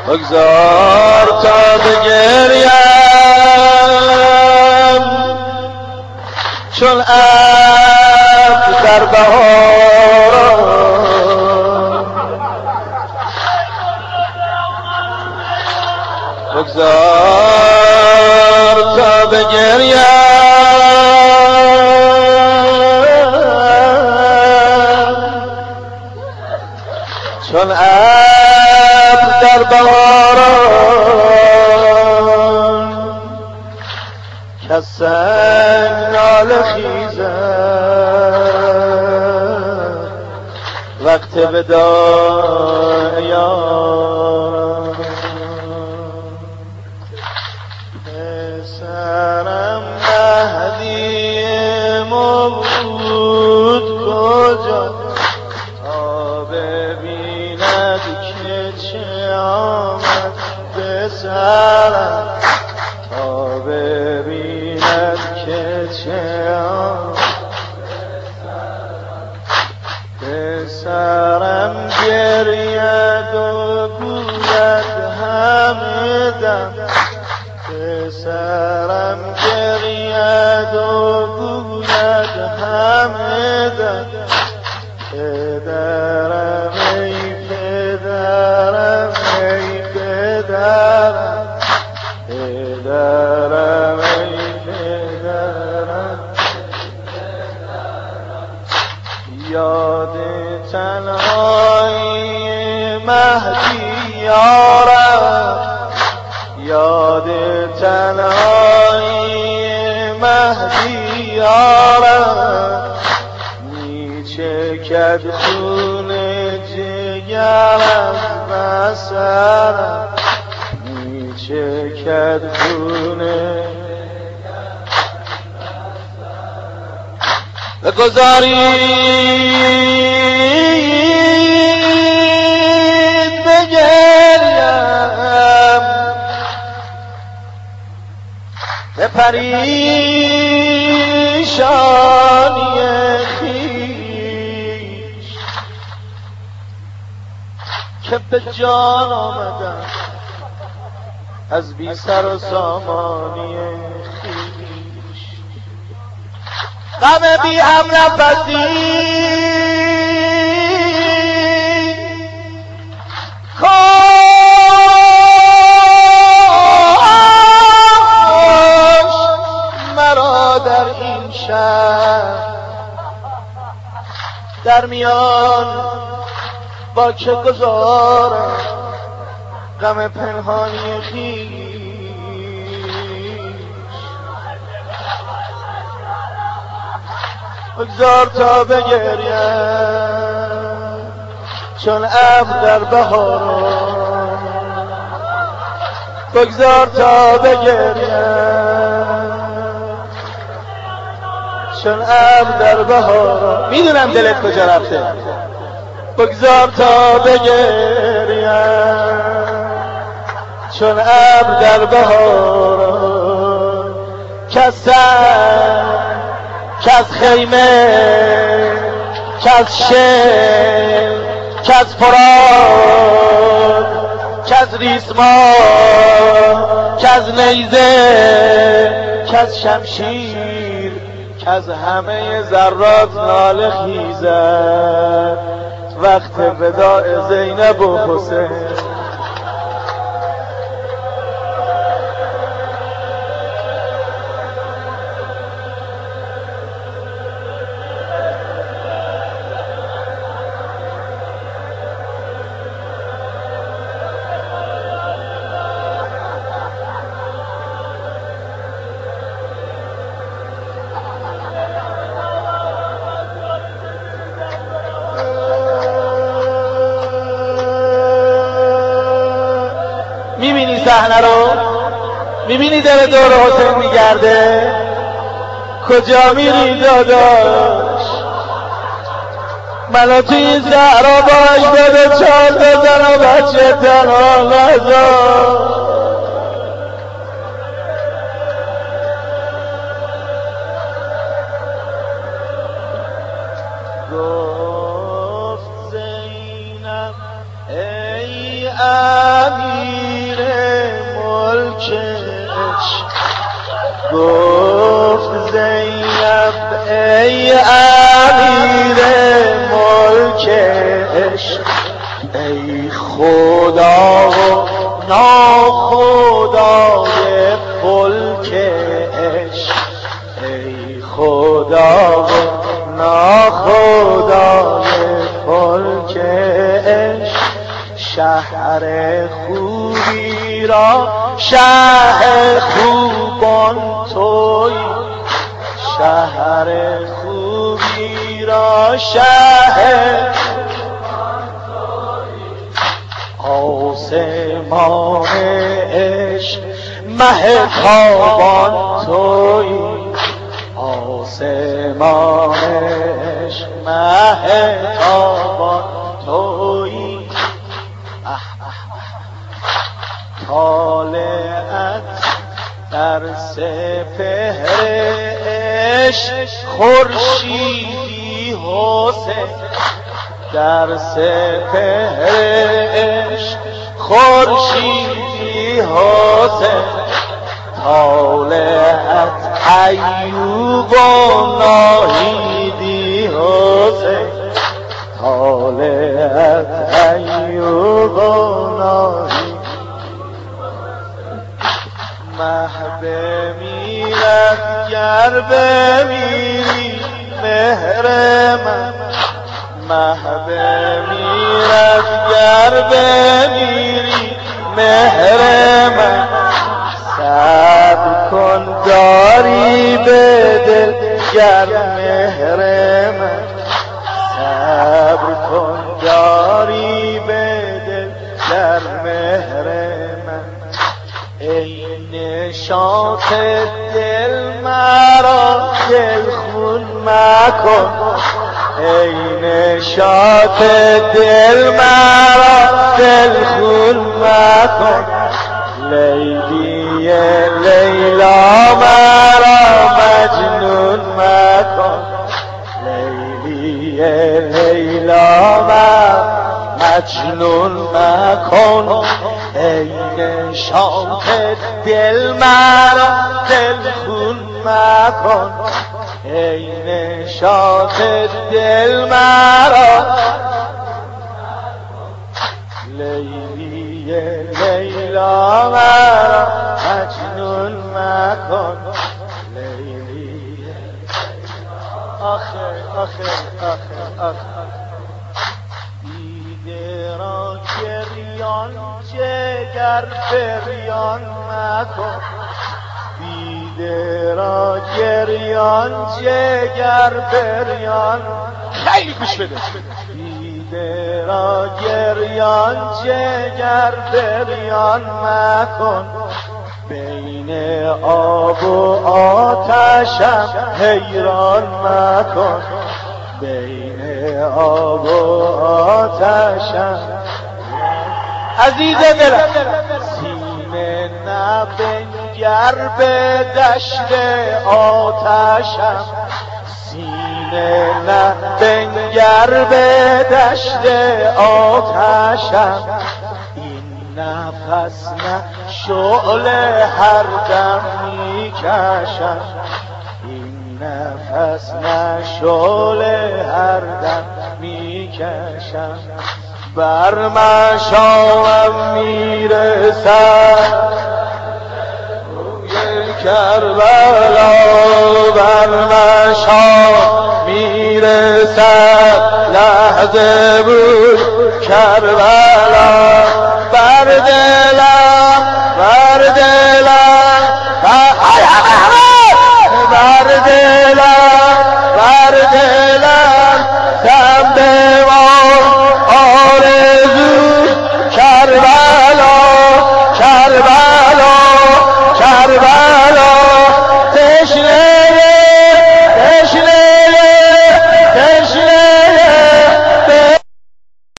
بگذار تا بگریم چون ابر در بهار، بگذار تا بگریم چون ابر در بهاران، کز سنگ ناله خیزد وقت وداع یاران. پسرم مهدی موعود کجا تا ببیند که چه آمد به سرم، تا ببیند که چه آمد به سرم، گرید و گوید همه دم، به سرم گرید و گوید همه دم، پدرم ای پدرم ای پدرم، پدرم ای پدرم. یاد تنهایی مهدی یارم، یاد تنهایی مهدی یارم، میچکد خون جگر از بصرم، میچکد خون. بگذارید بگریم به پریشانی خویش که به جان آمدم از بی سر و سامانی خویش. غم بی هم نفسی کاش مرا در این شهر در میان با که گذارم غم پنهانی خویش. بگذار تا بگریم چون ابر در بهاران، بگذار تا بگریم چون ابر در بهاران. میدونم دلت کجا رفته. بگذار تا بگریم چون ابر در بهاران، کز سنگ کز خیمه کز شعر کز فراد کز ریسمان کز نیزه کز شمشیر کز همه ذرات ناله خیزد وقت وداع زینب و حسین. میبینی صحنه رو؟ میبینی داره دور حسین میگرده؟ کجا میری داداش؟ منو توی این صحرا باش بده چال بزن و بچه تنها نذار. گفت زینب ای امیر ای امیر ملک عشق، ای خدا و ناخدای فلک عشق، ای خدا و ناخدای فلک عشق، شهر خوبی را شهر خوبان توی، شهر خوبی را شهر آسمان عشق مهتابان توی، آسمان عشق مهتابان توی. طالعت در سپهر عشق خورشیدی حسین، در سپهر عشق خورشیدی حسین، طالعت ایوب و ناهیدی حسین، طالعت ایوب و ناهیدی. مه بمیرد گر بمیری مهر من، مه بمیرد گر بمیری مهر من، صبر کن داری به دل گر مهر من، صبر کن داری به دل گر مهر من. ای نشاط دل مرا دل خون مکن، ای نشاط دل مرا دل خون مکن، لیلی لیلا مرا مجنون مکن، لیلی لیلا مرا مجنون مکن، ای نشاط دل مرا دل خون مکن، ای نشاط دل مرا لیلی لیلا مرا مجنون مکن، لیلی. آخر آخر آخر آخر دیده را گریان جگر بریان مکن، دیده را گریان جگر بریان. خیلی گوش بده. دیده را گریان جگر بریان مکن، بین آب و آتشم حیران مکن، بین آب و آتشم. عزیز دلم سینه نبنگر به دشت آتشم، سینه نبنگر به دشت آتشم، این نفس نه شعله هر دم میکشم، این نفس نه شعله هر دم میکشم. بر مشامم میرسد روی کربلا، بر مشام میرسد لحظه بود کربلا، بر